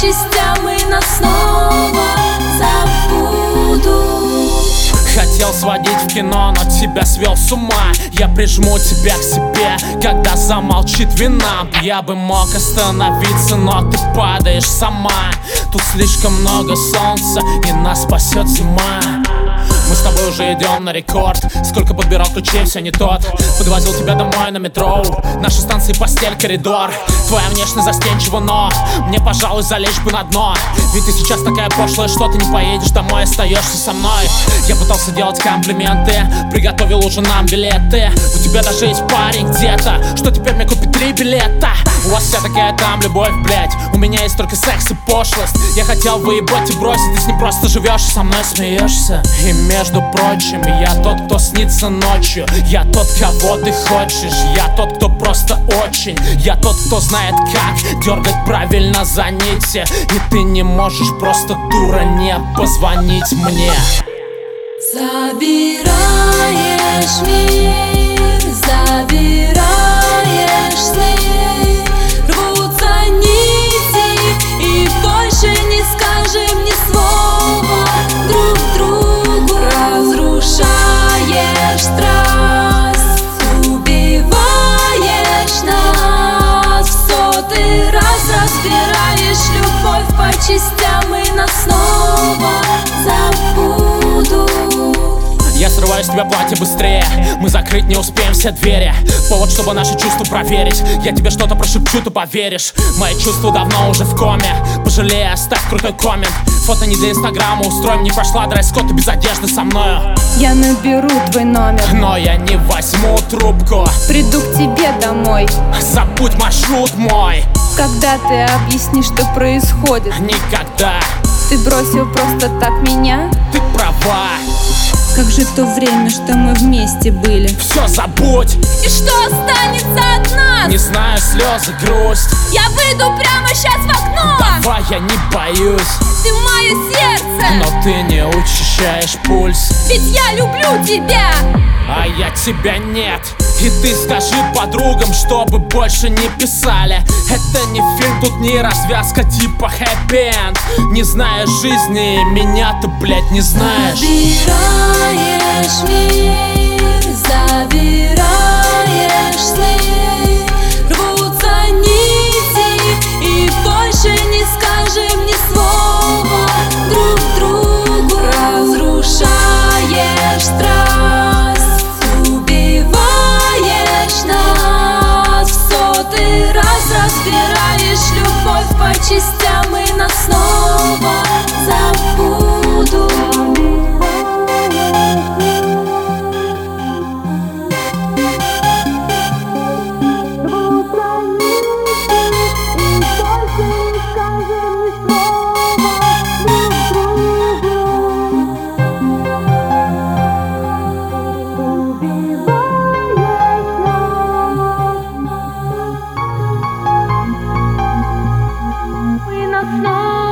частям и нас снова забудут. Хотел сводить в кино, но тебя свел с ума. Я прижму тебя к себе, когда замолчит вина. Я бы мог остановиться, но ты падаешь сама. Тут слишком много солнца, и нас спасет зима. Мы с тобой уже идем на рекорд. Сколько подбирал ключей, все не тот. Подвозил тебя домой на метро. Наши станции постель, коридор. Твоя внешность застенчива, но мне, пожалуй, залечь бы на дно. Ведь ты сейчас такая пошлая, что ты не поедешь домой, остаешься со мной. Я пытался делать комплименты, приготовил уже нам билеты. У тебя даже есть парень где-то, что теперь мне купит 3 билета. У вас вся такая там любовь, блять. У меня есть только секс и пошлость. Я хотел выебать и бросить, ты с ним просто живешь и со мной смеешься. И между прочим, я тот, кто снится ночью. Я тот, кого ты хочешь. Я тот, кто просто очень. Я тот, кто знает, как дергать правильно за нити. И ты не можешь просто, дура, не позвонить мне. Забираешь мир, забираешь сны, рвутся нити, и больше не скажем ни слова друг другу. Разрушаешь страсть, убиваешь нас, в 100-й раз разбираешь любовь по частям, и нас снова забудут. Я срываю с тебя платье быстрее, мы закрыть не успеем все двери. Повод, чтобы наши чувства проверить. Я тебе что-то прошепчу, ты поверишь. Мои чувства давно уже в коме. Пожалей, оставь крутой коммент. Фото не для инстаграма устроим. Не прошла дресс-код, ты без одежды со мною. Я наберу твой номер, но я не возьму трубку. приду к тебе домой. Забудь маршрут мой. Когда ты объяснишь, что происходит? Никогда. Ты бросил просто так меня? Ты права. Как же то время, что мы вместе были? Все забудь. И что останется от нас? Не знаю, слезы, грусть. Я выйду прямо сейчас в окно. Давай, я не боюсь. Ты мое сердце, Но ты не учащаешь пульс. ведь я люблю тебя. А я тебя нет. И ты скажи подругам, чтобы больше не писали. Это не фильм, тут не развязка типа хэппи-энд. Не знаешь жизни, меня ты, блядь, не знаешь. Забираешь мир, забираешь сны, рвутся нити, и больше не скажем ни слова друг другу. Разрушаешь страсть, убиваешь нас, в 100-й раз разбираешь любовь по частям, и нас снова забудут. We not know.